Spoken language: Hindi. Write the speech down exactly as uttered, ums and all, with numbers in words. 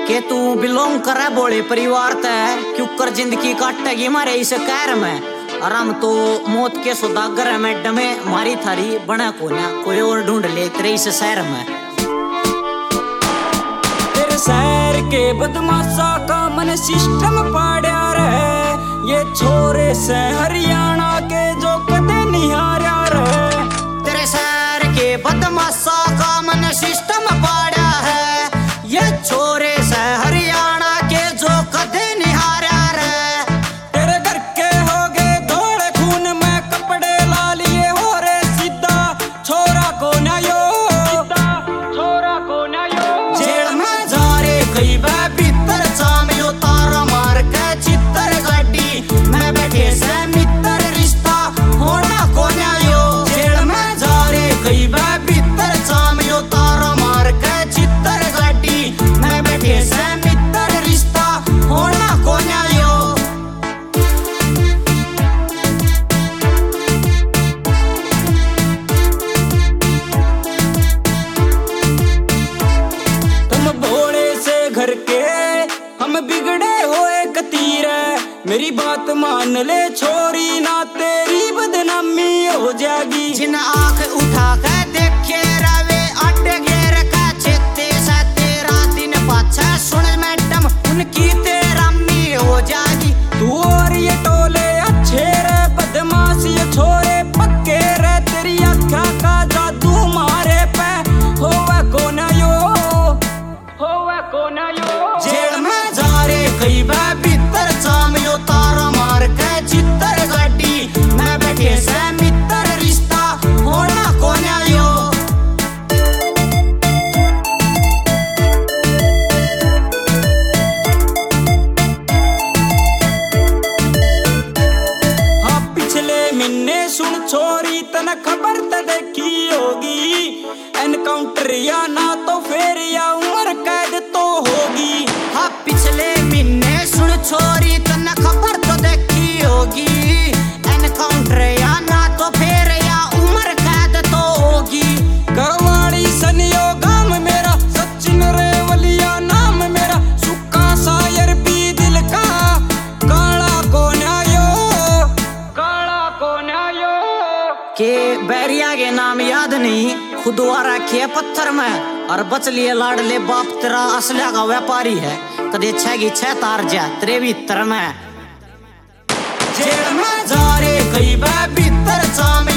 के तू बिलोंग करे बोले परिवार ते क्यों कर जिंदगी काटेगी मारे इस कैर में। आराम तो मौत के सौदागर है मैडम में मारी थारी बना कोना कोई और ढूंढ ले तेरे इस शहर में। तेरे शहर के बदमाशा का मन सिस्टम पाड़ा रहे, ये छोरे से हरियाणा के जो कदे निहारा रहे। तेरे शहर के बदमाशा का मन सिस्टम पाड़ा है, ये छोरे से हरियाणा के जो कदे निहारा रहे। तेरे घर के हो गए धोड़े खून में कपड़े ला लिए हो रे सीधा छोरा को न यो छोरा को न यो। जेल में जा रे कई बार भीतर जाम यो तारा मार के चित्तर गाड़ी मैं बैठे से मित्र रिश्ता होना को न यो। जेल में जा रे कई बार भीतर जाम यो तारा मार के चित्तर गाड़ी मैं बैठे से मित्र रिश्ता होना को न यो। तुम भोले से घर के हम बिगड़े हुए कतीर, मेरी बात मान ले छोरी ना तेरी बदनामी हो जाएगी। जिन आंख उठा के देखे रवे अड्डे घेर का चेते से तेरा दिन पाछा सुन मैडम उनकी तेरामी हो जाएगी। तू और ये टोले अच्छे रे बदमाश ये छोरे पक्के रे, तेरी आँखा का जादू मारे पे होवे कौन यो होवे कौन यो। जेल में जा रे कई बार भीतर जाम यो तारा मार के चित्तर गाड़ी मैं बैठे से मित्र रिश्ता होना कौन यो। हाँ पिछले महीने सुन छोरी तने खबर त देखी होगी, एनकाउंटर या ना तो फिर या उम्र कैद तो होगी। हाँ पिछले महीने सुन छोरी तने खबर तो देखी होगी, एनकाउंटर या ना तो फिर या उम्र कैद तो होगी। गवाड़ी सनियो गाम मेरा सचिन रेवलिया नाम मेरा, सुक्का शायर भी दिल का काला कौन आयो काला कौन आयो। के बैरिया के नाम याद नहीं खुदवा रखे पत्थर में और बच लिए लाडले बाप तेरा असलिया का व्यापारी है कदे छह की छह तार जा तेरे भीतर में। जेल में जा रे कई बार भीतर जाम